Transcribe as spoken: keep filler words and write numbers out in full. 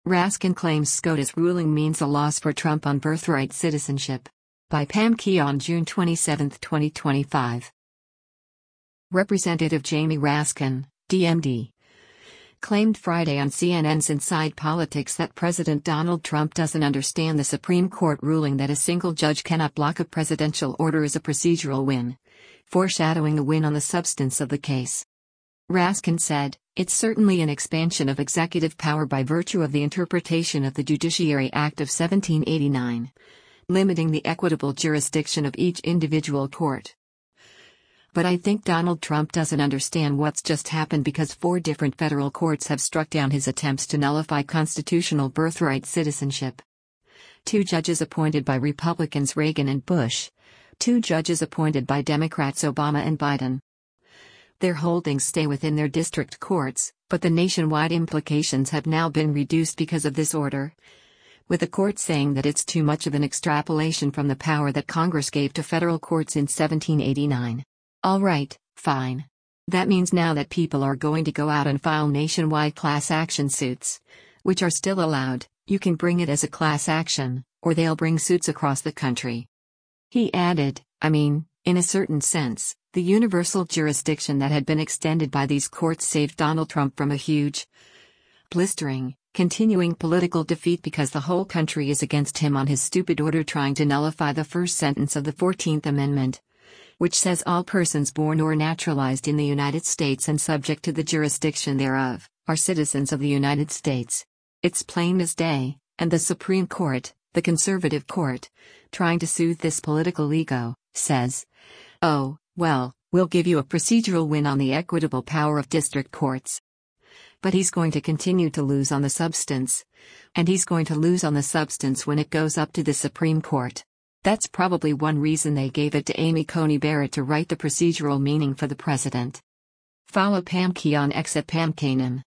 Raskin claims SCOTUS ruling means a loss for Trump on birthright citizenship. By Pam Keon, June twenty-seventh, twenty twenty-five. Representative Jamie Raskin, D M D, claimed Friday on C N N's Inside Politics that President Donald Trump doesn't understand the Supreme Court ruling that a single judge cannot block a presidential order is a procedural win, foreshadowing a win on the substance of the case. Raskin said, "It's certainly an expansion of executive power by virtue of the interpretation of the Judiciary Act of seventeen eighty-nine, limiting the equitable jurisdiction of each individual court. But I think Donald Trump doesn't understand what's just happened because four different federal courts have struck down his attempts to nullify constitutional birthright citizenship. Two judges appointed by Republicans Reagan and Bush, two judges appointed by Democrats Obama and Biden. Their holdings stay within their district courts, but the nationwide implications have now been reduced because of this order, with the court saying that it's too much of an extrapolation from the power that Congress gave to federal courts in seventeen eighty-nine. All right, fine. That means now that people are going to go out and file nationwide class action suits, which are still allowed. You can bring it as a class action, or they'll bring suits across the country." He added, "I mean, in a certain sense, the universal jurisdiction that had been extended by these courts saved Donald Trump from a huge, blistering, continuing political defeat because the whole country is against him on his stupid order trying to nullify the first sentence of the fourteenth Amendment, which says all persons born or naturalized in the United States and subject to the jurisdiction thereof, are citizens of the United States. It's plain as day, and the Supreme Court, the conservative court, trying to soothe this political ego, says, oh, well, we'll give you a procedural win on the equitable power of district courts. But he's going to continue to lose on the substance. And he's going to lose on the substance when it goes up to the Supreme Court. That's probably one reason they gave it to Amy Coney Barrett to write the procedural meaning for the president." Follow Pam Keon X at Pam Kanem.